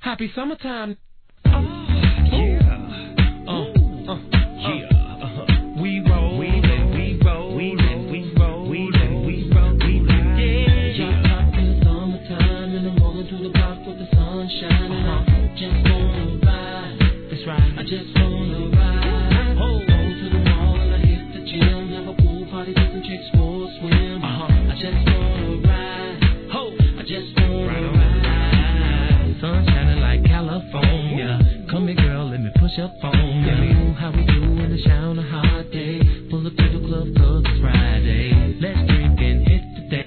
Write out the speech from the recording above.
Happy summertime. We roll, we roll, we roll, we roll, we roll, we roll, we roll, yeah. Hot in the summertime, and I'm rolling through the park with the sun shining. I just wanna ride. That's right. I just wanna ride. Go to the mall and I hit the gym, have a pool party, take some chicks for a swim. I just wanna ride. I just wanna ride. Sun shining like California. Come here, girl, let me push up on ya. Tell me how we do in the shower hot.